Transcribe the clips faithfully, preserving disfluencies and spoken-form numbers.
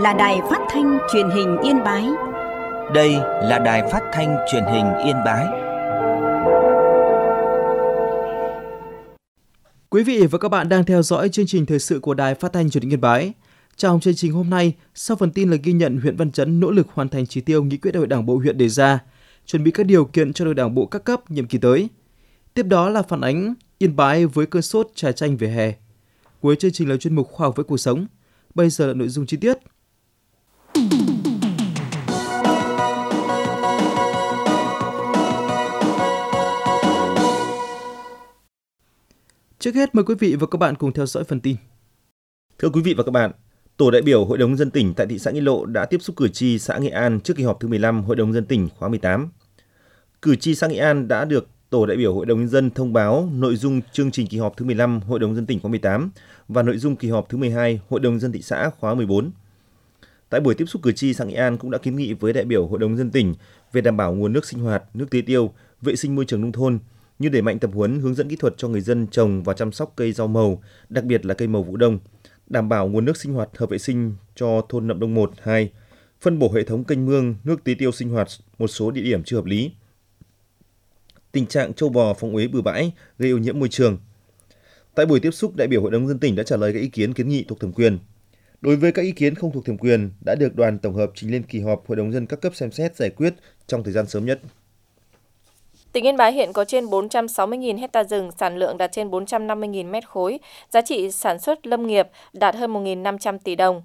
là đài phát thanh truyền hình Yên Bái. Đây là đài phát thanh truyền hình Yên Bái. Quý vị và các bạn đang theo dõi chương trình thời sự của đài phát thanh truyền hình Yên Bái. Trong chương trình hôm nay, sau phần tin là ghi nhận huyện Văn Chấn nỗ lực hoàn thành chỉ tiêu nghị quyết đại hội Đảng bộ huyện đề ra, chuẩn bị các điều kiện cho đại hội Đảng bộ các cấp nhiệm kỳ tới. Tiếp đó là phản ánh Yên Bái với cơn sốt trà chanh về hè. Cuối chương trình là chuyên mục khoa học với cuộc sống. Bây giờ là nội dung chi tiết. Trước hết mời quý vị và các bạn cùng theo dõi phần tin. Thưa quý vị và các bạn, Tổ đại biểu Hội đồng nhân dân tỉnh tại thị xã Nghĩa Lộ đã tiếp xúc cử tri xã Nghệ An trước kỳ họp thứ mười lăm Hội đồng nhân dân tỉnh khóa mười tám. Cử tri xã Nghệ An đã được Tổ đại biểu Hội đồng nhân dân thông báo nội dung chương trình kỳ họp thứ mười lăm Hội đồng nhân dân tỉnh khóa mười tám và nội dung kỳ họp thứ mười hai Hội đồng nhân dân thị xã khóa mười bốn. Tại buổi tiếp xúc cử tri, xã Nghệ An cũng đã kiến nghị với đại biểu Hội đồng nhân dân tỉnh về đảm bảo nguồn nước sinh hoạt, nước tưới tiêu, vệ sinh môi trường nông thôn, như đẩy mạnh tập huấn hướng dẫn kỹ thuật cho người dân trồng và chăm sóc cây rau màu, đặc biệt là cây màu vụ đông, đảm bảo nguồn nước sinh hoạt hợp vệ sinh cho thôn Nậm Đông một, hai, phân bổ hệ thống kênh mương, nước tưới tiêu sinh hoạt một số địa điểm chưa hợp lý. Tình trạng trâu bò phóng uế bừa bãi gây ô nhiễm môi trường. Tại buổi tiếp xúc, đại biểu Hội đồng nhân dân tỉnh đã trả lời các ý kiến kiến nghị thuộc thẩm quyền. Đối với các ý kiến không thuộc thẩm quyền đã được đoàn tổng hợp trình lên kỳ họp Hội đồng nhân dân các cấp xem xét giải quyết trong thời gian sớm nhất. Tỉnh Yên Bái hiện có trên bốn trăm sáu mươi nghìn hecta rừng, sản lượng đạt trên bốn trăm năm mươi nghìn mét khối, giá trị sản xuất lâm nghiệp đạt hơn một nghìn năm trăm tỷ đồng.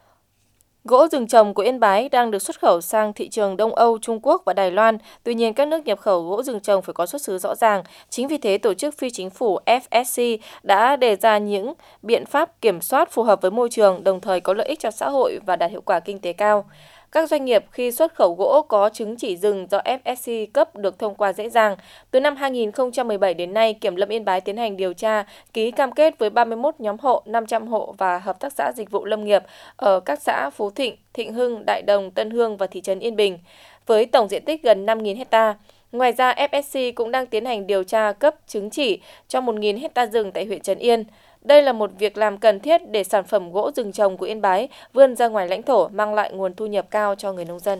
Gỗ rừng trồng của Yên Bái đang được xuất khẩu sang thị trường Đông Âu, Trung Quốc và Đài Loan. Tuy nhiên, các nước nhập khẩu gỗ rừng trồng phải có xuất xứ rõ ràng. Chính vì thế, tổ chức phi chính phủ F S C đã đề ra những biện pháp kiểm soát phù hợp với môi trường, đồng thời có lợi ích cho xã hội và đạt hiệu quả kinh tế cao. Các doanh nghiệp khi xuất khẩu gỗ có chứng chỉ rừng do F S C cấp được thông qua dễ dàng. Từ năm hai nghìn không trăm mười bảy đến nay, Kiểm lâm Yên Bái tiến hành điều tra, ký cam kết với ba mươi mốt nhóm hộ, năm trăm hộ và hợp tác xã dịch vụ lâm nghiệp ở các xã Phú Thịnh, Thịnh Hưng, Đại Đồng, Tân Hương và thị trấn Yên Bình, với tổng diện tích gần năm nghìn hecta. Ngoài ra, F S C cũng đang tiến hành điều tra cấp chứng chỉ cho một nghìn hecta rừng tại huyện Trấn Yên. Đây là một việc làm cần thiết để sản phẩm gỗ rừng trồng của Yên Bái vươn ra ngoài lãnh thổ, mang lại nguồn thu nhập cao cho người nông dân.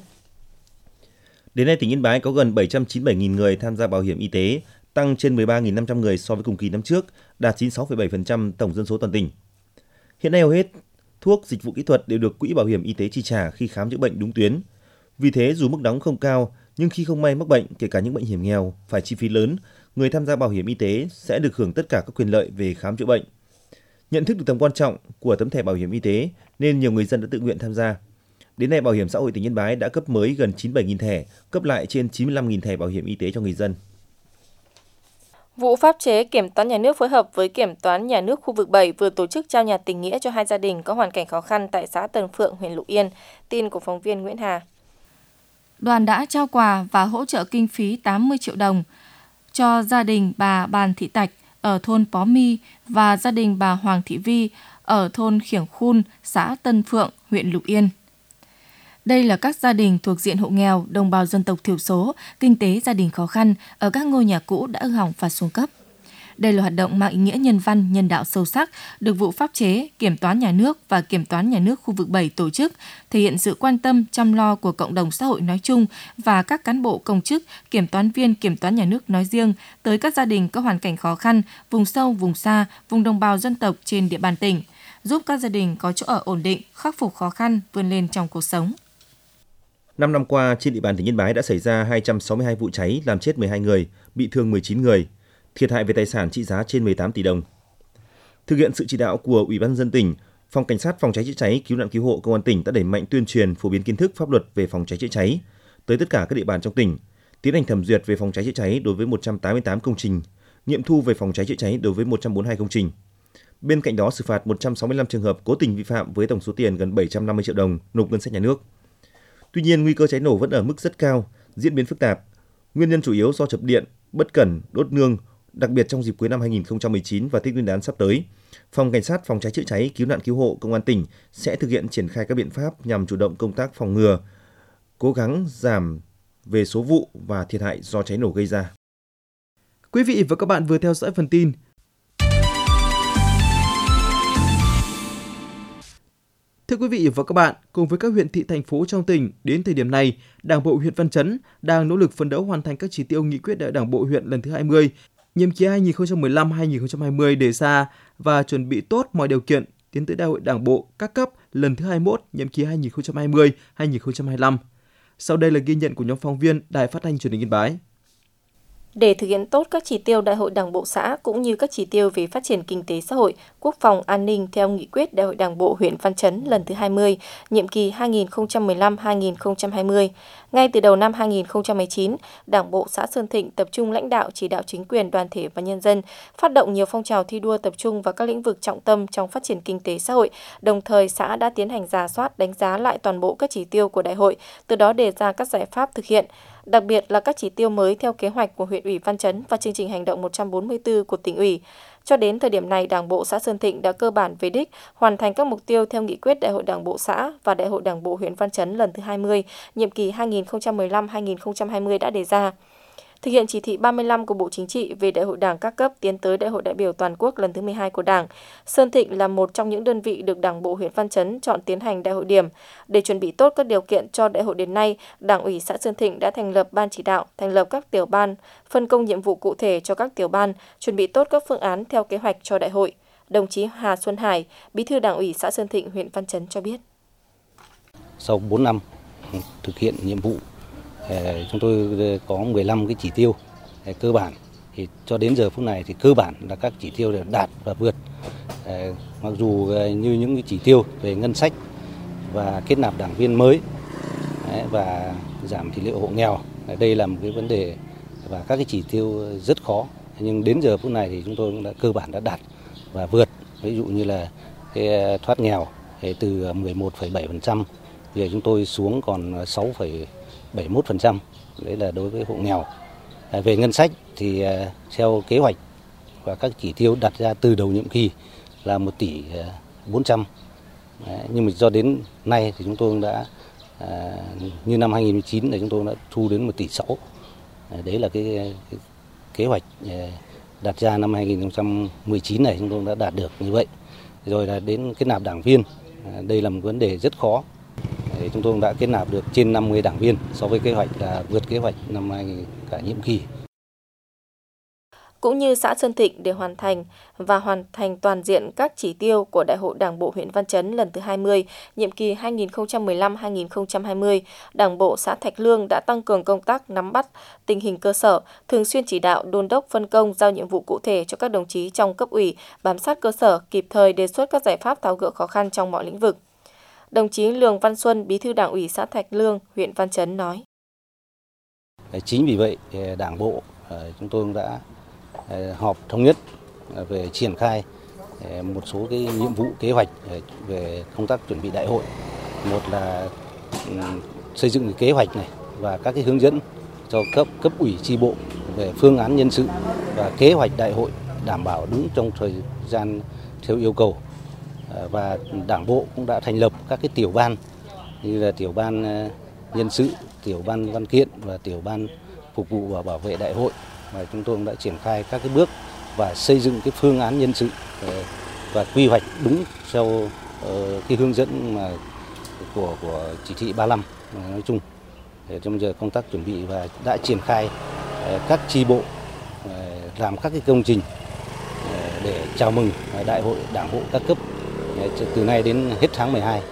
Đến nay, tỉnh Yên Bái có gần bảy trăm chín mươi bảy nghìn người tham gia bảo hiểm y tế, tăng trên mười ba nghìn năm trăm người so với cùng kỳ năm trước, đạt chín mươi sáu phẩy bảy phần trăm tổng dân số toàn tỉnh. Hiện nay hầu hết thuốc, dịch vụ kỹ thuật đều được quỹ bảo hiểm y tế chi trả khi khám chữa bệnh đúng tuyến. Vì thế, dù mức đóng không cao, nhưng khi không may mắc bệnh, kể cả những bệnh hiểm nghèo, phải chi phí lớn, người tham gia bảo hiểm y tế sẽ được hưởng tất cả các quyền lợi về khám chữa bệnh. Nhận thức được tầm quan trọng của tấm thẻ bảo hiểm y tế nên nhiều người dân đã tự nguyện tham gia. Đến nay, Bảo hiểm xã hội tỉnh Yên Bái đã cấp mới gần chín mươi bảy nghìn thẻ, cấp lại trên chín mươi lăm nghìn thẻ bảo hiểm y tế cho người dân. Vụ pháp chế Kiểm toán Nhà nước phối hợp với Kiểm toán Nhà nước khu vực bảy vừa tổ chức trao nhà tình nghĩa cho hai gia đình có hoàn cảnh khó khăn tại xã Tân Phượng, huyện Lục Yên. Tin của phóng viên Nguyễn Hà. Đoàn đã trao quà và hỗ trợ kinh phí tám mươi triệu đồng cho gia đình bà Bàn Thị Tạch ở thôn Pó Mi và gia đình bà Hoàng Thị Vi ở thôn Khiểng Khun, xã Tân Phượng, huyện Lục Yên. Đây là các gia đình thuộc diện hộ nghèo, đồng bào dân tộc thiểu số, kinh tế gia đình khó khăn ở các ngôi nhà cũ đã hư hỏng và xuống cấp. Đây là hoạt động mang ý nghĩa nhân văn, nhân đạo sâu sắc, được vụ pháp chế, Kiểm toán Nhà nước và Kiểm toán Nhà nước khu vực bảy tổ chức, thể hiện sự quan tâm, chăm lo của cộng đồng xã hội nói chung và các cán bộ công chức, kiểm toán viên Kiểm toán Nhà nước nói riêng tới các gia đình có hoàn cảnh khó khăn, vùng sâu, vùng xa, vùng đồng bào dân tộc trên địa bàn tỉnh, giúp các gia đình có chỗ ở ổn định, khắc phục khó khăn, vươn lên trong cuộc sống. Năm năm qua, trên địa bàn tỉnh Yên Bái đã xảy ra hai trăm sáu mươi hai vụ cháy, làm chết mười hai người, bị thương mười chín người, thiệt hại về tài sản trị giá trên mười tám tỷ đồng. Thực hiện sự chỉ đạo của Ủy ban nhân dân tỉnh, Phòng Cảnh sát Phòng cháy chữa cháy, Cứu nạn Cứu hộ Công an tỉnh đã đẩy mạnh tuyên truyền phổ biến kiến thức pháp luật về phòng cháy chữa cháy tới tất cả các địa bàn trong tỉnh, tiến hành thẩm duyệt về phòng cháy chữa cháy đối với một trăm tám mươi tám công trình, nghiệm thu về phòng cháy chữa cháy đối với một trăm bốn mươi hai công trình. Bên cạnh đó, xử phạt một trăm sáu mươi lăm trường hợp cố tình vi phạm với tổng số tiền gần bảy trăm năm mươi triệu đồng nộp ngân sách nhà nước. Tuy nhiên, nguy cơ cháy nổ vẫn ở mức rất cao, diễn biến phức tạp. Nguyên nhân chủ yếu do chập điện, bất cẩn, đốt nương, đặc biệt trong dịp cuối năm hai nghìn không trăm mười chín và Tết Nguyên đán sắp tới. Phòng Cảnh sát Phòng cháy chữa cháy, Cứu nạn Cứu hộ Công an tỉnh sẽ thực hiện triển khai các biện pháp nhằm chủ động công tác phòng ngừa, cố gắng giảm về số vụ và thiệt hại do cháy nổ gây ra. Quý vị và các bạn vừa theo dõi phần tin Thưa quý vị và các bạn, cùng với các huyện thị thành phố trong tỉnh, đến thời điểm này, Đảng bộ huyện Văn Chấn đang nỗ lực phấn đấu hoàn thành các chỉ tiêu nghị quyết Đại hội Đảng bộ huyện lần thứ hai mươi, nhiệm kỳ hai nghìn không trăm mười lăm đến hai nghìn không trăm hai mươi đề ra và chuẩn bị tốt mọi điều kiện tiến tới Đại hội Đảng bộ các cấp lần thứ hai mươi mốt, nhiệm kỳ hai nghìn không trăm hai mươi đến hai nghìn không trăm hai mươi lăm. Sau đây là ghi nhận của nhóm phóng viên Đài Phát thanh Truyền hình Yên Bái. Để thực hiện tốt các chỉ tiêu Đại hội Đảng bộ xã cũng như các chỉ tiêu về phát triển kinh tế xã hội, quốc phòng an ninh theo nghị quyết Đại hội Đảng bộ huyện Văn Chấn lần thứ hai mươi, nhiệm kỳ hai nghìn không trăm mười lăm đến hai nghìn không trăm hai mươi. Ngay từ đầu năm hai nghìn không trăm mười chín, Đảng bộ xã Sơn Thịnh tập trung lãnh đạo chỉ đạo chính quyền, đoàn thể và nhân dân phát động nhiều phong trào thi đua tập trung vào các lĩnh vực trọng tâm trong phát triển kinh tế xã hội. Đồng thời, xã đã tiến hành rà soát, đánh giá lại toàn bộ các chỉ tiêu của đại hội, từ đó đề ra các giải pháp thực hiện. Đặc biệt là các chỉ tiêu mới theo kế hoạch của huyện ủy Văn Chấn và chương trình hành động một trăm bốn mươi tư của tỉnh ủy. Cho đến thời điểm này, Đảng bộ xã Sơn Thịnh đã cơ bản về đích, hoàn thành các mục tiêu theo nghị quyết Đại hội Đảng bộ xã và Đại hội Đảng bộ huyện Văn Chấn lần thứ hai mươi, nhiệm kỳ hai nghìn không trăm mười lăm đến hai nghìn không trăm hai mươi đã đề ra. Thực hiện chỉ thị ba mươi lăm của Bộ Chính trị về Đại hội Đảng các cấp tiến tới Đại hội đại biểu toàn quốc lần thứ mười hai của Đảng, Sơn Thịnh là một trong những đơn vị được Đảng bộ huyện Văn Chấn chọn tiến hành đại hội điểm. Để chuẩn bị tốt các điều kiện cho đại hội đến nay, Đảng ủy xã Sơn Thịnh đã thành lập ban chỉ đạo, thành lập các tiểu ban, phân công nhiệm vụ cụ thể cho các tiểu ban, chuẩn bị tốt các phương án theo kế hoạch cho đại hội. Đồng chí Hà Xuân Hải, Bí thư Đảng ủy xã Sơn Thịnh, huyện Văn Chấn cho biết. Sau bốn năm thực hiện nhiệm vụ, chúng tôi có mười lăm cái chỉ tiêu cơ bản, thì cho đến giờ phút này thì cơ bản là các chỉ tiêu đều đạt và vượt. Mặc dù như những cái chỉ tiêu về ngân sách và kết nạp đảng viên mới và giảm tỷ lệ hộ nghèo, đây là một cái vấn đề và các cái chỉ tiêu rất khó, nhưng đến giờ phút này thì chúng tôi cũng đã cơ bản đã đạt và vượt. Ví dụ như là cái thoát nghèo từ mười một phẩy bảy phần trăm giờ chúng tôi xuống còn sáu phẩy bảy mươi mốt phần trăm, đấy là đối với hộ nghèo. Về ngân sách thì theo kế hoạch và các chỉ tiêu đặt ra từ đầu nhiệm kỳ là một tỷ bốn trăm, nhưng mà do đến nay thì chúng tôi đã như năm hai nghìn không trăm mười chín thì chúng tôi đã thu đến một tỷ sáu. Đấy là cái, cái kế hoạch đặt ra năm hai nghìn không trăm mười chín này chúng tôi đã đạt được như vậy. Rồi là đến kết nạp đảng viên, đây là một vấn đề rất khó. Chúng tôi đã kết nạp được trên năm mươi đảng viên, so với kế hoạch là vượt kế hoạch năm hai cả nhiệm kỳ. Cũng như xã Sơn Thịnh, để hoàn thành và hoàn thành toàn diện các chỉ tiêu của Đại hội Đảng bộ huyện Văn Chấn lần thứ hai mươi, nhiệm kỳ hai nghìn không trăm mười lăm đến hai nghìn không trăm hai mươi, Đảng bộ xã Thạch Lương đã tăng cường công tác nắm bắt tình hình cơ sở, thường xuyên chỉ đạo, đôn đốc, phân công, giao nhiệm vụ cụ thể cho các đồng chí trong cấp ủy, bám sát cơ sở, kịp thời đề xuất các giải pháp tháo gỡ khó khăn trong mọi lĩnh vực. Đồng chí Lường Văn Xuân, Bí thư Đảng ủy xã Thạch Lương, huyện Văn Chấn nói: Chính vì vậy, Đảng bộ chúng tôi đã họp thống nhất về triển khai một số cái nhiệm vụ kế hoạch về công tác chuẩn bị đại hội. Một là xây dựng cái kế hoạch này và các cái hướng dẫn cho cấp cấp ủy chi bộ về phương án nhân sự và kế hoạch đại hội đảm bảo đúng trong thời gian theo yêu cầu. Và Đảng bộ cũng đã thành lập các cái tiểu ban như là tiểu ban nhân sự, tiểu ban văn kiện và tiểu ban phục vụ và bảo vệ đại hội. Và chúng tôi cũng đã triển khai các cái bước và xây dựng cái phương án nhân sự và quy hoạch đúng theo cái hướng dẫn mà của của chỉ thị ba mươi lăm nói chung. Để trong giờ công tác chuẩn bị và đã triển khai các chi bộ làm các cái công trình để chào mừng đại hội Đảng bộ các cấp từ nay đến hết tháng mười hai.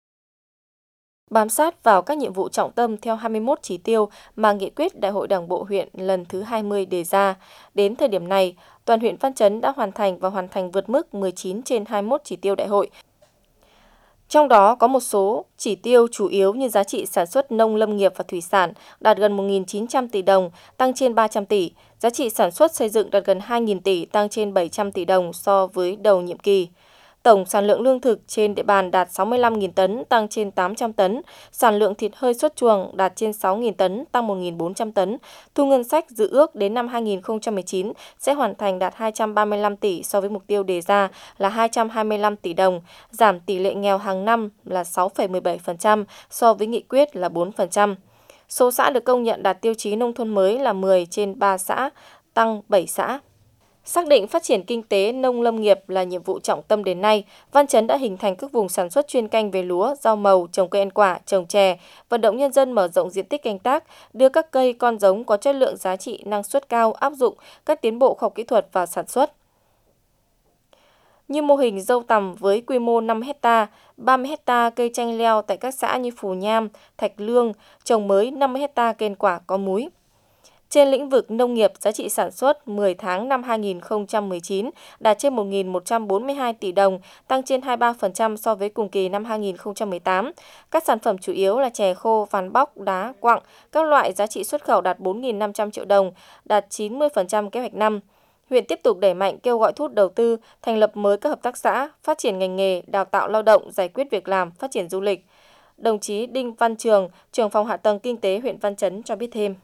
Bám sát vào các nhiệm vụ trọng tâm theo hai mươi mốt chỉ tiêu mà nghị quyết Đại hội Đảng bộ huyện lần thứ hai mươi đề ra. Đến thời điểm này, toàn huyện Văn Chấn đã hoàn thành và hoàn thành vượt mức mười chín trên hai mươi mốt chỉ tiêu đại hội. Trong đó có một số chỉ tiêu chủ yếu như giá trị sản xuất nông lâm nghiệp và thủy sản đạt gần một nghìn chín trăm tỷ đồng, tăng trên ba trăm tỷ, giá trị sản xuất xây dựng đạt gần hai nghìn tỷ, tăng trên bảy trăm tỷ đồng so với đầu nhiệm kỳ. Tổng sản lượng lương thực trên địa bàn đạt sáu mươi lăm nghìn tấn, tăng trên tám trăm tấn, sản lượng thịt hơi xuất chuồng đạt trên sáu nghìn tấn, tăng một nghìn bốn trăm tấn. Thu ngân sách dự ước đến năm hai nghìn không trăm mười chín sẽ hoàn thành đạt hai trăm ba mươi lăm tỷ so với mục tiêu đề ra là hai trăm hai mươi lăm tỷ đồng, giảm tỷ lệ nghèo hàng năm là sáu phẩy mười bảy phần trăm so với nghị quyết là bốn phần trăm. Số xã được công nhận đạt tiêu chí nông thôn mới là mười trên ba xã, tăng bảy xã. Xác định phát triển kinh tế nông lâm nghiệp là nhiệm vụ trọng tâm đến nay, Văn Chấn đã hình thành các vùng sản xuất chuyên canh về lúa, rau màu, trồng cây ăn quả, trồng chè, vận động nhân dân mở rộng diện tích canh tác, đưa các cây con giống có chất lượng giá trị năng suất cao áp dụng các tiến bộ khoa học kỹ thuật vào sản xuất. Như mô hình dâu tằm với quy mô năm héc ta, ba mươi héc ta cây chanh leo tại các xã như Phù Nham, Thạch Lương, trồng mới năm mươi héc ta cây ăn quả có múi. Trên lĩnh vực nông nghiệp, giá trị sản xuất mười tháng năm hai nghìn không trăm mười chín đạt trên một nghìn một trăm bốn mươi hai tỷ đồng, tăng trên hai mươi ba phần trăm so với cùng kỳ năm hai nghìn không trăm mười tám. Các sản phẩm chủ yếu là chè khô, ván bóc, đá, quặng, các loại giá trị xuất khẩu đạt bốn nghìn năm trăm triệu đồng, đạt chín mươi phần trăm kế hoạch năm. Huyện tiếp tục đẩy mạnh kêu gọi thu hút đầu tư, thành lập mới các hợp tác xã, phát triển ngành nghề, đào tạo lao động, giải quyết việc làm, phát triển du lịch. Đồng chí Đinh Văn Trường, trưởng phòng hạ tầng kinh tế huyện Văn Chấn cho biết thêm.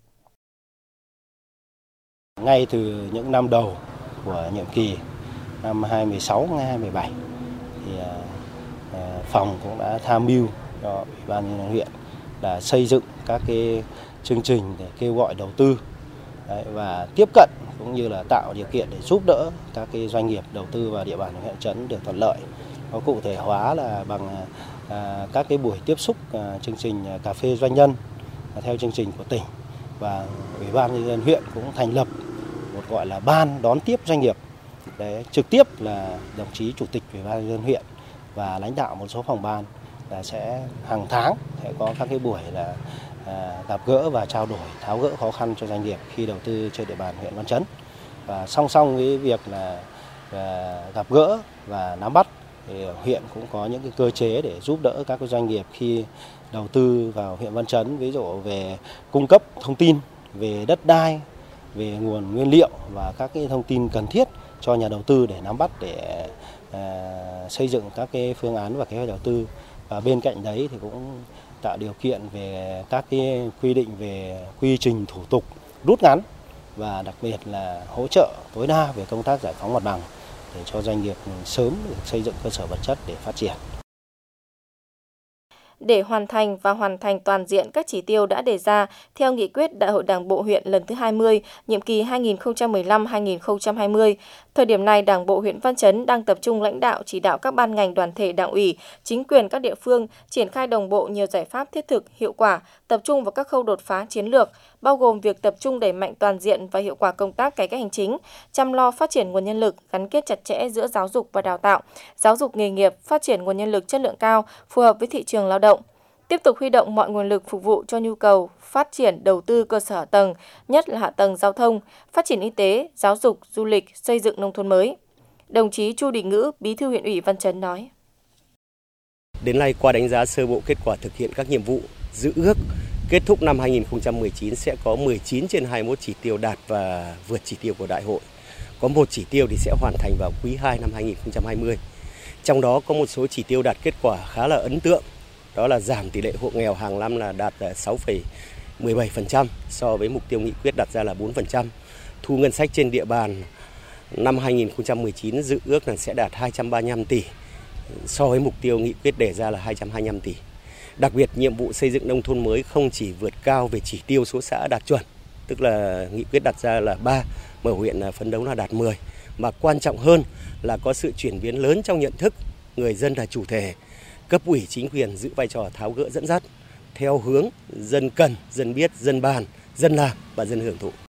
Ngay từ những năm đầu của nhiệm kỳ năm hai nghìn không trăm mười sáu đến hai nghìn không trăm mười bảy thì phòng cũng đã tham mưu cho Ủy ban nhân dân huyện là xây dựng các cái chương trình để kêu gọi đầu tư và tiếp cận cũng như là tạo điều kiện để giúp đỡ các cái doanh nghiệp đầu tư vào địa bàn huyện Chấn được thuận lợi. Có cụ thể hóa là bằng các cái buổi tiếp xúc chương trình cà phê doanh nhân theo chương trình của tỉnh, và Ủy ban nhân dân huyện cũng thành lập một gọi là ban đón tiếp doanh nghiệp. Để trực tiếp là đồng chí chủ tịch Ủy ban nhân dân huyện và lãnh đạo một số phòng ban là sẽ hàng tháng sẽ có các cái buổi là à, gặp gỡ và trao đổi, tháo gỡ khó khăn cho doanh nghiệp khi đầu tư trên địa bàn huyện Văn Chấn. Và song song với việc là à, gặp gỡ và nắm bắt thì huyện cũng có những cái cơ chế để giúp đỡ các cái doanh nghiệp khi đầu tư vào huyện Văn Chấn, ví dụ về cung cấp thông tin về đất đai, về nguồn nguyên liệu và các cái thông tin cần thiết cho nhà đầu tư để nắm bắt để uh, xây dựng các cái phương án và kế hoạch đầu tư. Và bên cạnh đấy thì cũng tạo điều kiện về các cái quy định về quy trình thủ tục rút ngắn, và đặc biệt là hỗ trợ tối đa về công tác giải phóng mặt bằng để cho doanh nghiệp sớm được xây dựng cơ sở vật chất để phát triển. Để hoàn thành và hoàn thành toàn diện các chỉ tiêu đã đề ra theo nghị quyết Đại hội Đảng bộ huyện lần thứ hai mươi, nhiệm kỳ hai nghìn không trăm mười lăm đến hai nghìn không trăm hai mươi, thời điểm này Đảng bộ huyện Văn Chấn đang tập trung lãnh đạo chỉ đạo các ban ngành đoàn thể Đảng ủy, chính quyền các địa phương triển khai đồng bộ nhiều giải pháp thiết thực, hiệu quả, tập trung vào các khâu đột phá chiến lược, bao gồm việc tập trung đẩy mạnh toàn diện và hiệu quả công tác cải cách hành chính, chăm lo phát triển nguồn nhân lực, gắn kết chặt chẽ giữa giáo dục và đào tạo, giáo dục nghề nghiệp, phát triển nguồn nhân lực chất lượng cao, phù hợp với thị trường lao động. Tiếp tục huy động mọi nguồn lực phục vụ cho nhu cầu phát triển đầu tư cơ sở hạ tầng, nhất là hạ tầng giao thông, phát triển y tế, giáo dục, du lịch, xây dựng nông thôn mới. Đồng chí Chu Đình Ngữ, Bí thư huyện ủy Văn Chấn nói. Đến nay, qua đánh giá sơ bộ kết quả thực hiện các nhiệm vụ, giữ ước, kết thúc năm hai nghìn không trăm mười chín sẽ có mười chín trên hai mươi mốt chỉ tiêu đạt và vượt chỉ tiêu của đại hội. Có một chỉ tiêu thì sẽ hoàn thành vào quý hai năm hai nghìn không trăm hai mươi. Trong đó có một số chỉ tiêu đạt kết quả khá là ấn tượng. Đó là giảm tỷ lệ hộ nghèo hàng năm là đạt sáu phẩy mười bảy phần trăm so với mục tiêu nghị quyết đặt ra là bốn phần trăm. Thu ngân sách trên địa bàn năm hai nghìn không trăm mười chín dự ước là sẽ đạt hai trăm ba mươi lăm tỷ so với mục tiêu nghị quyết đề ra là hai trăm hai mươi lăm tỷ. Đặc biệt nhiệm vụ xây dựng nông thôn mới không chỉ vượt cao về chỉ tiêu số xã đạt chuẩn, tức là nghị quyết đặt ra là ba, mà huyện phấn đấu là đạt mười, mà quan trọng hơn là có sự chuyển biến lớn trong nhận thức, người dân là chủ thể. Cấp ủy chính quyền giữ vai trò tháo gỡ dẫn dắt theo hướng dân cần, dân biết, dân bàn, dân làm và dân hưởng thụ.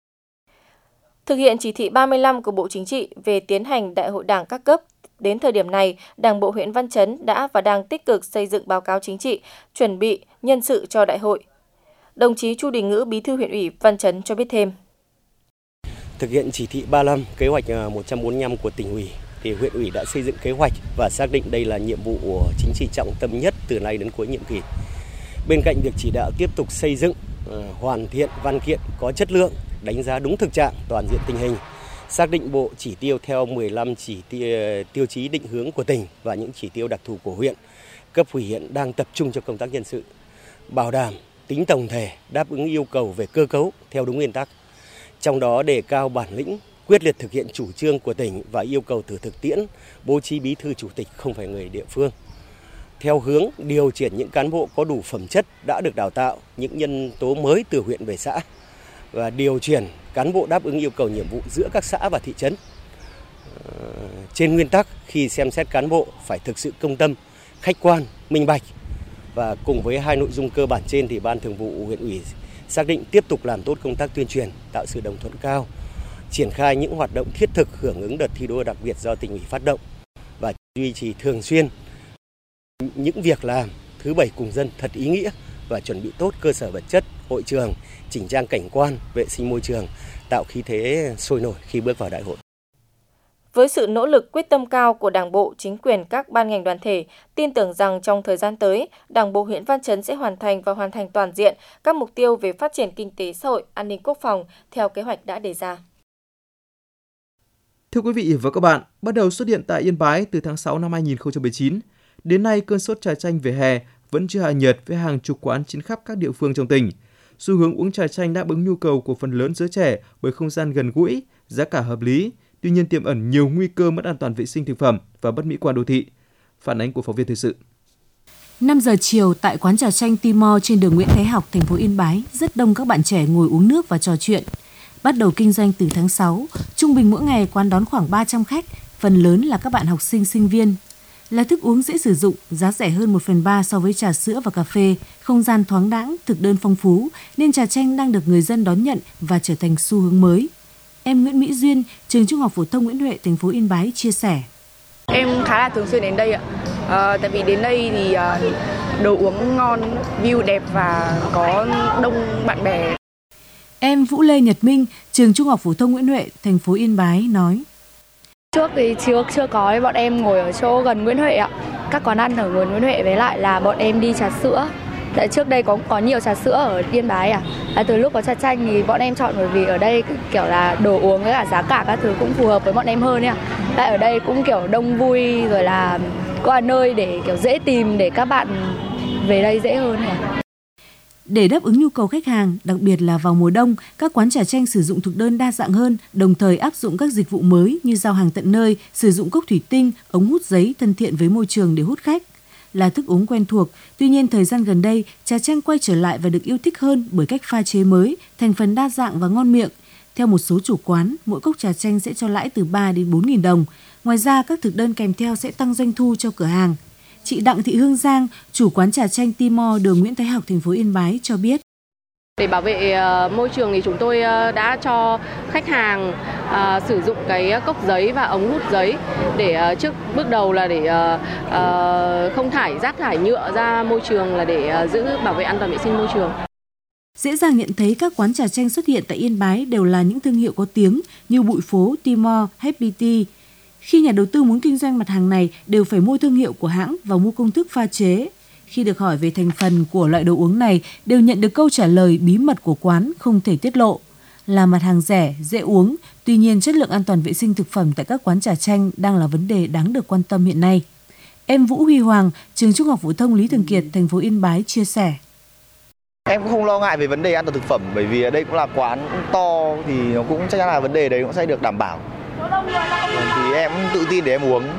Thực hiện chỉ thị ba mươi lăm của Bộ Chính trị về tiến hành Đại hội Đảng các cấp, đến thời điểm này, Đảng bộ huyện Văn Chấn đã và đang tích cực xây dựng báo cáo chính trị, chuẩn bị nhân sự cho đại hội. Đồng chí Chu Đình Ngữ, Bí thư huyện ủy Văn Chấn cho biết thêm. Thực hiện chỉ thị ba mươi lăm, kế hoạch một trăm bốn mươi lăm của tỉnh ủy, thì huyện ủy đã xây dựng kế hoạch và xác định đây là nhiệm vụ chính trị trọng tâm nhất từ nay đến cuối nhiệm kỳ. Bên cạnh việc chỉ đạo tiếp tục xây dựng, hoàn thiện văn kiện có chất lượng, đánh giá đúng thực trạng toàn diện tình hình, xác định bộ chỉ tiêu theo mười lăm chỉ tiêu, tiêu chí định hướng của tỉnh và những chỉ tiêu đặc thù của huyện, cấp ủy hiện đang tập trung cho công tác nhân sự, bảo đảm tính tổng thể, đáp ứng yêu cầu về cơ cấu theo đúng nguyên tắc. Trong đó đề cao bản lĩnh, quyết liệt thực hiện chủ trương của tỉnh và yêu cầu từ thực tiễn, bố trí bí thư chủ tịch không phải người địa phương. Theo hướng điều chuyển những cán bộ có đủ phẩm chất đã được đào tạo, những nhân tố mới từ huyện về xã. và điều chuyển cán bộ đáp ứng yêu cầu nhiệm vụ giữa các xã và thị trấn. Trên nguyên tắc khi xem xét cán bộ phải thực sự công tâm, khách quan, minh bạch. Và cùng với hai nội dung cơ bản trên thì Ban Thường vụ huyện ủy xác định tiếp tục làm tốt công tác tuyên truyền, tạo sự đồng thuận cao, triển khai những hoạt động thiết thực hưởng ứng đợt thi đua đặc biệt do tỉnh ủy phát động và duy trì thường xuyên những việc làm thứ bảy cùng dân thật ý nghĩa và chuẩn bị tốt cơ sở vật chất, hội trường, chỉnh trang cảnh quan, vệ sinh môi trường, tạo khí thế sôi nổi khi bước vào đại hội. Với sự nỗ lực quyết tâm cao của Đảng bộ, chính quyền các ban ngành đoàn thể, tin tưởng rằng trong thời gian tới, Đảng bộ huyện Văn Chấn sẽ hoàn thành và hoàn thành toàn diện các mục tiêu về phát triển kinh tế xã hội, an ninh quốc phòng theo kế hoạch đã đề ra. Thưa quý vị và các bạn, bắt đầu xuất hiện tại Yên Bái từ tháng sáu năm hai nghìn không trăm mười chín, đến nay cơn sốt trà chanh vỉa hè vẫn chưa hạ nhiệt với hàng chục quán trên khắp các địa phương trong tỉnh. Xu hướng uống trà chanh đáp ứng nhu cầu của phần lớn giới trẻ bởi không gian gần gũi, giá cả hợp lý, tuy nhiên tiềm ẩn nhiều nguy cơ mất an toàn vệ sinh thực phẩm và bất mỹ quan đô thị. Phản ánh của phóng viên thời sự. năm giờ chiều tại quán trà chanh Timor trên đường Nguyễn Thái Học, thành phố Yên Bái, rất đông các bạn trẻ ngồi uống nước và trò chuyện. Bắt đầu kinh doanh từ tháng sáu, trung bình mỗi ngày quán đón khoảng ba trăm khách, phần lớn là các bạn học sinh, sinh viên. Là thức uống dễ sử dụng, giá rẻ hơn một phần ba so với trà sữa và cà phê, không gian thoáng đãng, thực đơn phong phú, nên trà chanh đang được người dân đón nhận và trở thành xu hướng mới. Em Nguyễn Mỹ Duyên, trường Trung học phổ thông Nguyễn Huệ, thành phố Yên Bái chia sẻ. Em khá là thường xuyên đến đây ạ. À, tại vì đến đây thì đồ uống ngon, view đẹp và có đông bạn bè. Em Vũ Lê Nhật Minh, trường Trung học phổ thông Nguyễn Huệ, thành phố Yên Bái nói. Trước thì chưa chưa có, bọn em ngồi ở chỗ gần Nguyễn Huệ ạ. Các quán ăn ở gần Nguyễn Huệ với lại là bọn em đi trà sữa. Tại trước đây có có nhiều trà sữa ở Yên Bái à. à. Từ lúc có trà chanh thì bọn em chọn bởi vì ở đây kiểu là đồ uống với cả giá cả các thứ cũng phù hợp với bọn em hơn ạ. Tại ở đây cũng kiểu đông vui rồi là có là nơi để kiểu dễ tìm để các bạn về đây dễ hơn ạ. Để đáp ứng nhu cầu khách hàng, đặc biệt là vào mùa đông, các quán trà chanh sử dụng thực đơn đa dạng hơn, đồng thời áp dụng các dịch vụ mới như giao hàng tận nơi, sử dụng cốc thủy tinh, ống hút giấy thân thiện với môi trường để hút khách. Là thức uống quen thuộc, tuy nhiên thời gian gần đây, trà chanh quay trở lại và được yêu thích hơn bởi cách pha chế mới, thành phần đa dạng và ngon miệng. Theo một số chủ quán, mỗi cốc trà chanh sẽ cho lãi từ ba đến bốn nghìn đồng. Ngoài ra, các thực đơn kèm theo sẽ tăng doanh thu cho cửa hàng. Chị Đặng Thị Hương Giang, chủ quán trà chanh Timor đường Nguyễn Thái Học, thành phố Yên Bái cho biết. Để bảo vệ uh, môi trường thì chúng tôi uh, đã cho khách hàng uh, sử dụng cái cốc giấy và ống hút giấy để uh, trước bước đầu là để uh, uh, không thải rác thải nhựa ra môi trường là để uh, giữ bảo vệ an toàn vệ sinh môi trường. Dễ dàng nhận thấy các quán trà chanh xuất hiện tại Yên Bái đều là những thương hiệu có tiếng như Bụi Phố, Timor, Happy Tea. Khi nhà đầu tư muốn kinh doanh mặt hàng này đều phải mua thương hiệu của hãng và mua công thức pha chế. Khi được hỏi về thành phần của loại đồ uống này, đều nhận được câu trả lời bí mật của quán không thể tiết lộ. Là mặt hàng rẻ, dễ uống, tuy nhiên chất lượng an toàn vệ sinh thực phẩm tại các quán trà chanh đang là vấn đề đáng được quan tâm hiện nay. Em Vũ Huy Hoàng, trường Trung học phổ thông Lý Thường Kiệt, thành phố Yên Bái chia sẻ. Em cũng không lo ngại về vấn đề an toàn thực phẩm bởi vì ở đây cũng là quán cũng to thì nó cũng chắc chắn là vấn đề đấy cũng sẽ được đảm bảo. Thì em cũng tự tin để em uống.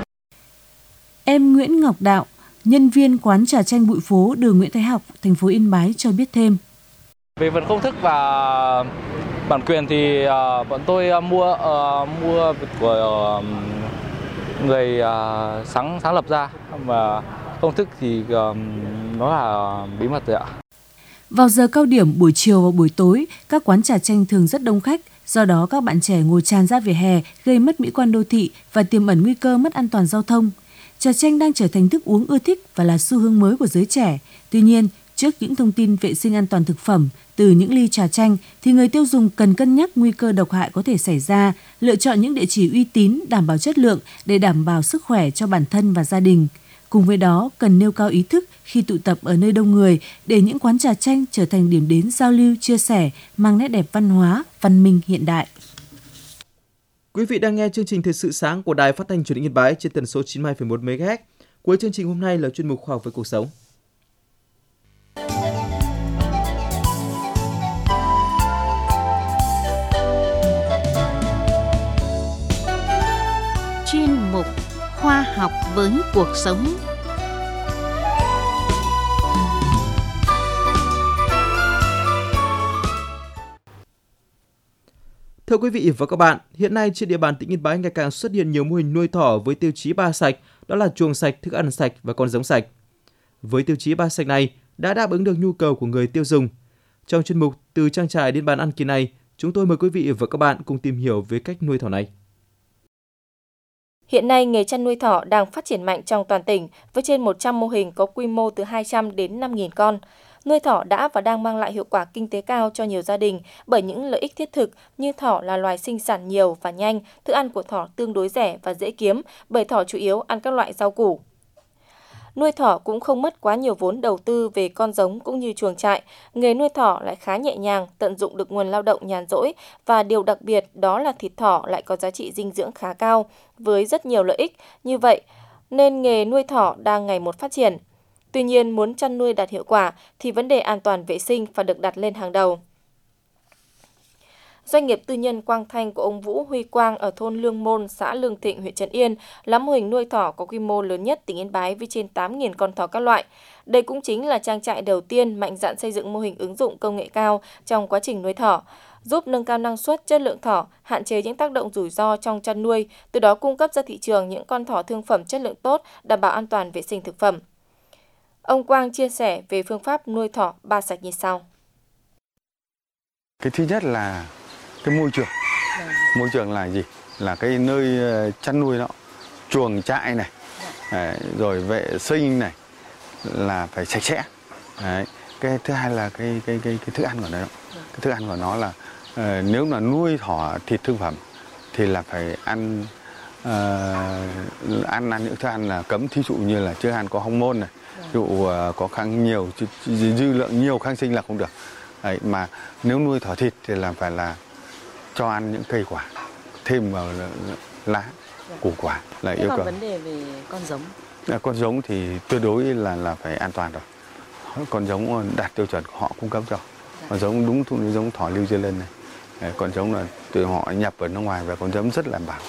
Em Nguyễn Ngọc Đạo, nhân viên quán trà chanh Bụi Phố đường Nguyễn Thái Học, thành phố Yên Bái cho biết thêm. Về phần công thức và bản quyền thì uh, bọn tôi uh, mua uh, mua của uh, người uh, sáng sáng lập ra, và công thức thì uh, nó là bí mật rồi ạ. Vào giờ cao điểm buổi chiều và buổi tối, các quán trà chanh thường rất đông khách, do đó các bạn trẻ ngồi tràn ra vỉa hè gây mất mỹ quan đô thị và tiềm ẩn nguy cơ mất an toàn giao thông. Trà chanh đang trở thành thức uống ưa thích và là xu hướng mới của giới trẻ. Tuy nhiên, trước những thông tin vệ sinh an toàn thực phẩm từ những ly trà chanh thì người tiêu dùng cần cân nhắc nguy cơ độc hại có thể xảy ra, lựa chọn những địa chỉ uy tín, đảm bảo chất lượng để đảm bảo sức khỏe cho bản thân và gia đình. Cùng với đó, cần nêu cao ý thức khi tụ tập ở nơi đông người để những quán trà chanh trở thành điểm đến giao lưu, chia sẻ, mang nét đẹp văn hóa, văn minh hiện đại. Quý vị đang nghe chương trình Thời sự sáng của Đài Phát thanh Truyền hình Yên Bái trên tần số chín mươi hai phẩy một mê ga héc. Cuối chương trình hôm nay là chuyên mục Khoa học với cuộc sống. Chuyên mục Khoa học với cuộc sống. Thưa quý vị và các bạn, hiện nay trên địa bàn tỉnh Yên Bái ngày càng xuất hiện nhiều mô hình nuôi thỏ với tiêu chí ba sạch, đó là chuồng sạch, thức ăn sạch và con giống sạch. Với tiêu chí ba sạch này đã đáp ứng được nhu cầu của người tiêu dùng. Trong chuyên mục Từ trang trại đến bàn ăn kỳ này, chúng tôi mời quý vị và các bạn cùng tìm hiểu về cách nuôi thỏ này. Hiện nay, nghề chăn nuôi thỏ đang phát triển mạnh trong toàn tỉnh với trên một trăm mô hình có quy mô từ hai trăm đến năm nghìn con. Nuôi thỏ đã và đang mang lại hiệu quả kinh tế cao cho nhiều gia đình bởi những lợi ích thiết thực như thỏ là loài sinh sản nhiều và nhanh, thức ăn của thỏ tương đối rẻ và dễ kiếm bởi thỏ chủ yếu ăn các loại rau củ. Nuôi thỏ cũng không mất quá nhiều vốn đầu tư về con giống cũng như chuồng trại. Nghề nuôi thỏ lại khá nhẹ nhàng, tận dụng được nguồn lao động nhàn rỗi và điều đặc biệt đó là thịt thỏ lại có giá trị dinh dưỡng khá cao với rất nhiều lợi ích. Như vậy nên nghề nuôi thỏ đang ngày một phát triển. Tuy nhiên, muốn chăn nuôi đạt hiệu quả thì vấn đề an toàn vệ sinh phải được đặt lên hàng đầu. Doanh nghiệp tư nhân Quang Thanh của ông Vũ Huy Quang ở thôn Lương Môn, xã Lương Thịnh, huyện Trấn Yên là mô hình nuôi thỏ có quy mô lớn nhất tỉnh Yên Bái với trên tám nghìn con thỏ các loại. Đây cũng chính là trang trại đầu tiên mạnh dạn xây dựng mô hình ứng dụng công nghệ cao trong quá trình nuôi thỏ, giúp nâng cao năng suất, chất lượng thỏ, hạn chế những tác động rủi ro trong chăn nuôi, từ đó cung cấp ra thị trường những con thỏ thương phẩm chất lượng tốt, đảm bảo an toàn vệ sinh thực phẩm. Ông Quang chia sẻ về phương pháp nuôi thỏ ba sạch như sau. Cái thứ nhất là cái môi trường. Môi trường là gì? Là cái nơi chăn nuôi nó, chuồng trại này, đấy, rồi vệ sinh này là phải sạch sẽ. Đấy. Cái thứ hai là cái cái cái cái thức ăn của nó. Cái thức ăn của nó là uh, nếu mà nuôi thỏ thịt thương phẩm thì là phải ăn uh, ăn ăn những thức ăn là cấm, thí dụ như là chưa ăn có hormone này, ví dụ uh, có kháng nhiều dư lượng nhiều kháng sinh là không được. Đấy, mà nếu nuôi thỏ thịt thì là phải là cho ăn những cây quả, thêm vào lá, củ quả là yêu cầu. Còn vấn đề về con giống? À, con giống thì tuyệt đối là là phải an toàn rồi. Con giống đạt tiêu chuẩn họ cung cấp cho. Con giống đúng thu giống thỏ New Zealand này. Đấy, con giống là từ họ nhập ở nước ngoài và con giống rất là đảm bảo.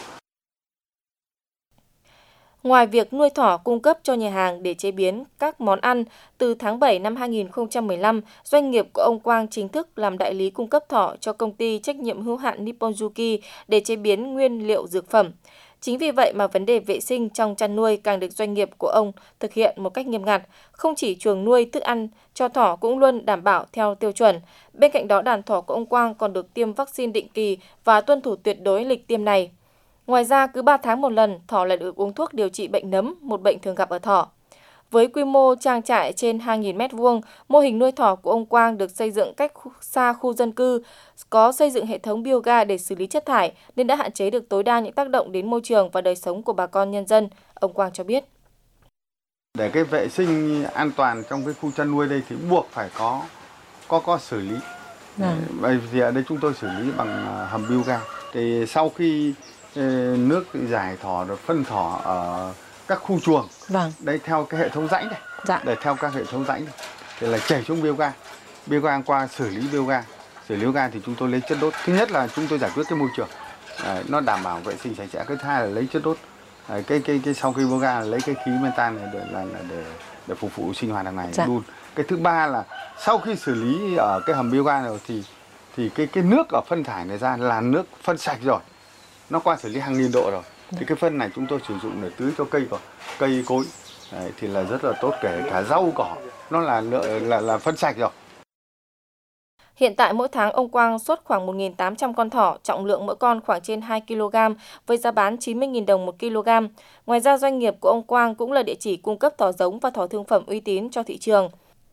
Ngoài việc nuôi thỏ cung cấp cho nhà hàng để chế biến các món ăn, từ tháng bảy năm hai nghìn không trăm mười lăm, doanh nghiệp của ông Quang chính thức làm đại lý cung cấp thỏ cho công ty trách nhiệm hữu hạn Nippon Yuki để chế biến nguyên liệu dược phẩm. Chính vì vậy mà vấn đề vệ sinh trong chăn nuôi càng được doanh nghiệp của ông thực hiện một cách nghiêm ngặt. Không chỉ chuồng nuôi thức ăn cho thỏ cũng luôn đảm bảo theo tiêu chuẩn. Bên cạnh đó, đàn thỏ của ông Quang còn được tiêm vaccine định kỳ và tuân thủ tuyệt đối lịch tiêm này. Ngoài ra, cứ ba tháng một lần, thỏ lại được uống thuốc điều trị bệnh nấm, một bệnh thường gặp ở thỏ. Với quy mô trang trại trên hai nghìn mét vuông, mô hình nuôi thỏ của ông Quang được xây dựng cách xa khu dân cư, có xây dựng hệ thống bioga để xử lý chất thải nên đã hạn chế được tối đa những tác động đến môi trường và đời sống của bà con nhân dân, ông Quang cho biết. Để cái vệ sinh an toàn trong cái khu chăn nuôi đây thì buộc phải có có có xử lý. À. Bởi vì ở đây chúng tôi xử lý bằng hầm bioga. Thì sau khi nước giải thỏ rồi phân thỏ ở các khu chuồng, vâng, đây theo cái hệ thống rãnh này, dạ, để theo các hệ thống rãnh này, thì là chảy xuống bioga, bioga qua xử lý bioga, xử lý bioga thì chúng tôi lấy chất đốt. Thứ nhất là chúng tôi giải quyết cái môi trường, đấy, nó đảm bảo vệ sinh sạch sẽ. Cái thứ hai là lấy chất đốt, đấy, cái cái cái sau khi bioga là lấy cái khí metan này để là, là để để phục vụ sinh hoạt hàng ngày, dạ, đun. Cái thứ ba là sau khi xử lý ở cái hầm bioga này thì thì cái cái nước ở phân thải này ra là nước phân sạch rồi, nó qua xử lý hàng nghìn độ rồi. Thì cái phân này chúng tôi sử dụng để tưới cho cây cỏ, cây cối. Đấy, thì là rất là tốt, kể cả rau cỏ, nó là là là phân sạch rồi. Hiện tại mỗi tháng ông Quang xuất khoảng một nghìn tám trăm con thỏ, trọng lượng mỗi con khoảng trên hai ki lô gam với giá bán chín mươi nghìn đồng một kg. Ngoài ra, doanh nghiệp của ông Quang cũng là địa chỉ cung cấp thỏ giống và thỏ thương phẩm uy tín cho thị trường.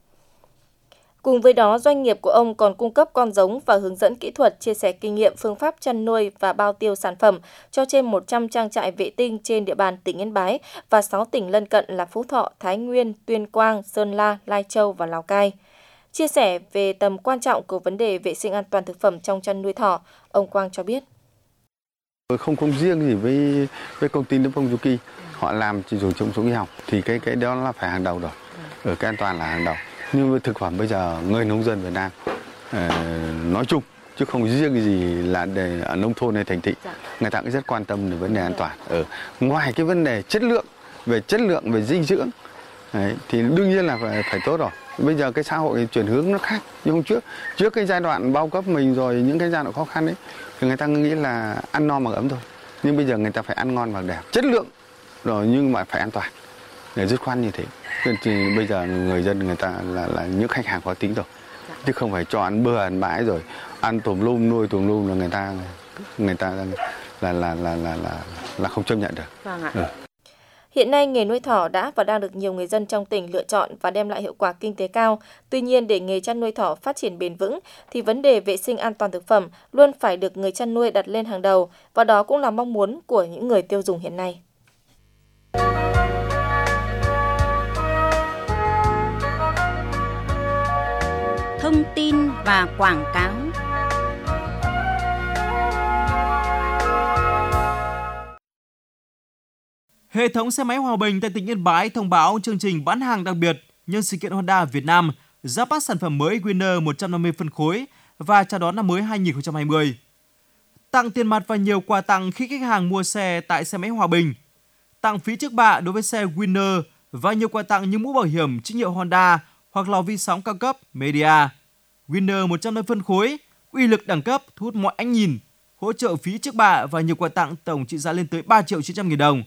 Cùng với đó, doanh nghiệp của ông còn cung cấp con giống và hướng dẫn kỹ thuật, chia sẻ kinh nghiệm phương pháp chăn nuôi và bao tiêu sản phẩm cho trên một trăm trang trại vệ tinh trên địa bàn tỉnh Yên Bái và sáu tỉnh lân cận là Phú Thọ, Thái Nguyên, Tuyên Quang, Sơn La, Lai Châu và Lào Cai. Chia sẻ về tầm quan trọng của vấn đề vệ sinh an toàn thực phẩm trong chăn nuôi thỏ, ông Quang cho biết. Không không riêng gì với với công ty Nippon Yuki, họ làm chỉ dùng chống sống y học thì cái cái đó là phải hàng đầu rồi, ở cái an toàn là hàng đầu. Nhưng thực phẩm bây giờ người nông dân Việt Nam uh, nói chung chứ không riêng gì là để ở nông thôn hay thành thị, người ta cũng rất quan tâm đến vấn đề an toàn. Ở ngoài cái vấn đề chất lượng, về chất lượng, về dinh dưỡng, đấy, thì đương nhiên là phải, phải tốt rồi. Bây giờ cái xã hội chuyển hướng nó khác. Nhưng trước trước cái giai đoạn bao cấp mình rồi những cái giai đoạn khó khăn ấy thì người ta nghĩ là ăn no mặc ấm thôi. Nhưng bây giờ người ta phải ăn ngon mặc đẹp, chất lượng rồi nhưng mà phải an toàn. Để dứt khoát như thế. Thì bây giờ người dân người ta là là những khách hàng có tính rồi. Chứ không phải cho ăn bừa ăn bãi rồi ăn tùm lum nuôi tùm lum là người ta người ta là là là là là là, là không chấp nhận được. Vâng ạ. Ừ. Hiện nay, nghề nuôi thỏ đã và đang được nhiều người dân trong tỉnh lựa chọn và đem lại hiệu quả kinh tế cao. Tuy nhiên, để nghề chăn nuôi thỏ phát triển bền vững, thì vấn đề vệ sinh an toàn thực phẩm luôn phải được người chăn nuôi đặt lên hàng đầu, và đó cũng là mong muốn của những người tiêu dùng hiện nay. Thông tin và quảng cáo. Hệ thống xe máy Hòa Bình tại tỉnh Yên Bái thông báo chương trình bán hàng đặc biệt nhân sự kiện Honda Việt Nam ra mắt sản phẩm mới Winner một trăm năm mươi phân khối và chào đón năm mới hai không hai không. Tặng tiền mặt và nhiều quà tặng khi khách hàng mua xe tại xe máy Hòa Bình. Tặng phí trước bạ đối với xe Winner và nhiều quà tặng như mũ bảo hiểm chính hiệu Honda hoặc lò vi sóng cao cấp Media. Winner một trăm năm mươi phân khối, uy lực đẳng cấp thu hút mọi ánh nhìn, hỗ trợ phí trước bạ và nhiều quà tặng tổng trị giá lên tới ba triệu chín trăm nghìn đồng.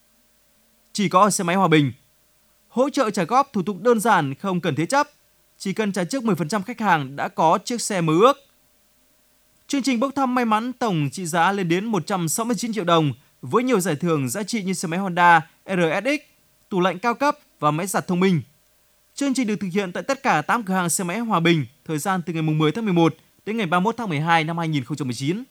Chỉ có ở xe máy Hòa Bình. Hỗ trợ trả góp thủ tục đơn giản, không cần thế chấp. Chỉ cần trả trước mười phần trăm khách hàng đã có chiếc xe mơ ước. Chương trình bốc thăm may mắn tổng trị giá lên đến một trăm sáu mươi chín triệu đồng với nhiều giải thưởng giá trị như xe máy Honda rờ ét ích, tủ lạnh cao cấp và máy giặt thông minh. Chương trình được thực hiện tại tất cả tám cửa hàng xe máy Hòa Bình, thời gian từ ngày mười tháng mười một đến ngày ba mươi mốt tháng mười hai năm hai nghìn không trăm mười chín.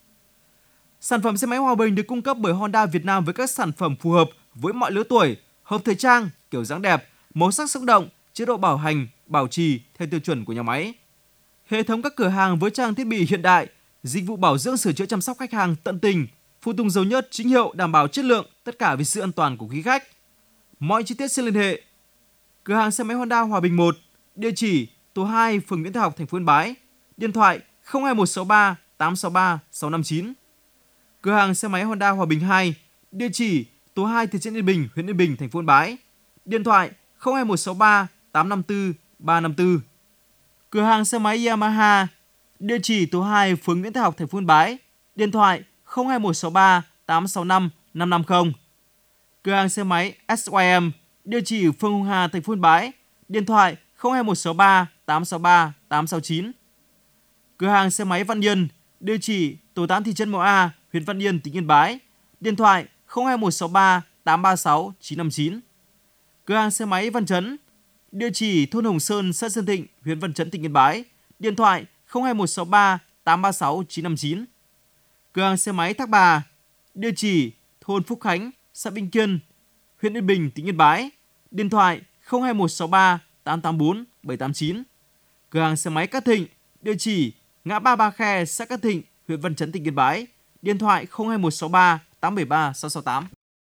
Sản phẩm xe máy Hòa Bình được cung cấp bởi Honda Việt Nam với các sản phẩm phù hợp với mọi lứa tuổi, hợp thời trang, kiểu dáng đẹp, màu sắc sống động, chế độ bảo hành, bảo trì theo tiêu chuẩn của nhà máy. Hệ thống các cửa hàng với trang thiết bị hiện đại, dịch vụ bảo dưỡng sửa chữa chăm sóc khách hàng tận tình, phụ tùng dầu nhớt chính hiệu đảm bảo chất lượng, tất cả vì sự an toàn của quý khách. Mọi chi tiết xin liên hệ. Cửa hàng xe máy Honda Hòa Bình một, địa chỉ tổ hai, phường Nguyễn Thái Học, thành phố Yên Bái, điện thoại không hai một sáu ba tám sáu ba sáu năm chín. Cửa hàng xe máy Honda Hòa Bình hai, địa chỉ tổ hai, thị trấn Yên Bình, huyện Yên Bình, thành phố Yên Bái, điện thoại không hai một sáu ba tám năm tư ba năm tư. Cửa hàng xe máy Yamaha, địa chỉ tổ hai, phường Nguyễn Thái Học, thành phố Yên Bái, điện thoại không hai một sáu ba tám sáu năm năm năm không. Cửa hàng xe máy ét i em, địa chỉ phường Hồng Hà, thành phố Yên Bái, điện thoại không hai một sáu ba tám sáu ba tám sáu chín. Cửa hàng xe máy Văn Yên, địa chỉ tổ tám, thị trấn Mậu A, huyện Văn Yên, tỉnh Yên Bái, điện thoại không hai một sáu ba tám ba sáu chín năm chín. Cửa hàng xe máy Văn Chấn, địa chỉ thôn Hồng Sơn, xã Sơn Thịnh, huyện Văn Chấn, tỉnh Yên Bái, điện thoại không hai một sáu ba tám ba sáu chín năm chín. Cửa hàng xe máy Thác Bà, địa chỉ thôn Phúc Khánh, xã Bình Kiên, huyện Yên Bình, tỉnh Yên Bái, điện thoại không hai một sáu ba tám tám bốn bảy tám chín. Cửa hàng xe máy Cát Thịnh, địa chỉ ngã ba Ba Khe, xã Cát Thịnh, huyện Văn Chấn, tỉnh Yên Bái, điện thoại không hai một sáu ba tám bảy ba sáu sáu tám.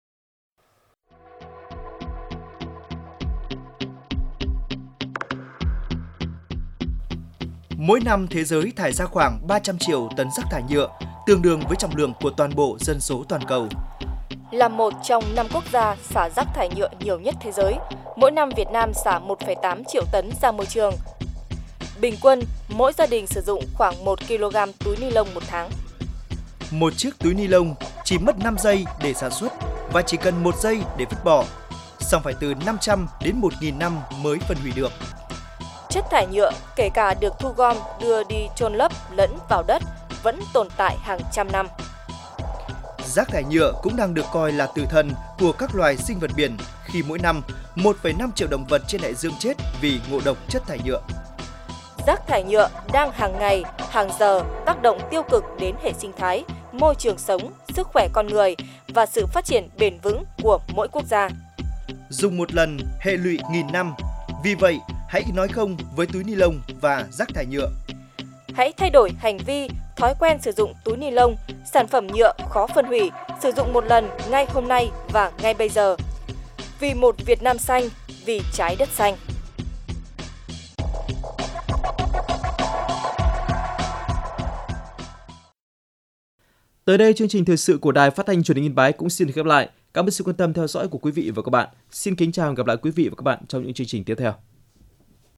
Mỗi năm thế giới thải ra khoảng ba trăm triệu tấn rác thải nhựa, tương đương với trọng lượng của toàn bộ dân số toàn cầu. Là một trong năm quốc gia xả rác thải nhựa nhiều nhất thế giới, mỗi năm Việt Nam xả một phẩy tám triệu tấn ra môi trường. Bình quân, mỗi gia đình sử dụng khoảng một ki lô gam túi ni lông một tháng. Một chiếc túi ni lông chỉ mất năm giây để sản xuất và chỉ cần một giây để vứt bỏ, song phải từ năm trăm đến một nghìn năm mới phân hủy được. Chất thải nhựa, kể cả được thu gom đưa đi chôn lấp lẫn vào đất, vẫn tồn tại hàng trăm năm. Rác thải nhựa cũng đang được coi là tử thần của các loài sinh vật biển khi mỗi năm một phẩy năm triệu động vật trên đại dương chết vì ngộ độc chất thải nhựa. Rác thải nhựa đang hàng ngày, hàng giờ tác động tiêu cực đến hệ sinh thái, môi trường sống, sức khỏe con người và sự phát triển bền vững của mỗi quốc gia. Dùng một lần, hệ lụy nghìn năm. Vì vậy, hãy nói không với túi ni lông và rác thải nhựa. Hãy thay đổi hành vi, thói quen sử dụng túi ni lông, sản phẩm nhựa khó phân hủy, sử dụng một lần ngay hôm nay và ngay bây giờ. Vì một Việt Nam xanh, vì trái đất xanh. Tới đây, chương trình thời sự của Đài Phát thanh Truyền hình Yên Bái cũng xin được khép lại. Cảm ơn sự quan tâm theo dõi của quý vị và các bạn. Xin kính chào và gặp lại quý vị và các bạn trong những chương trình tiếp theo.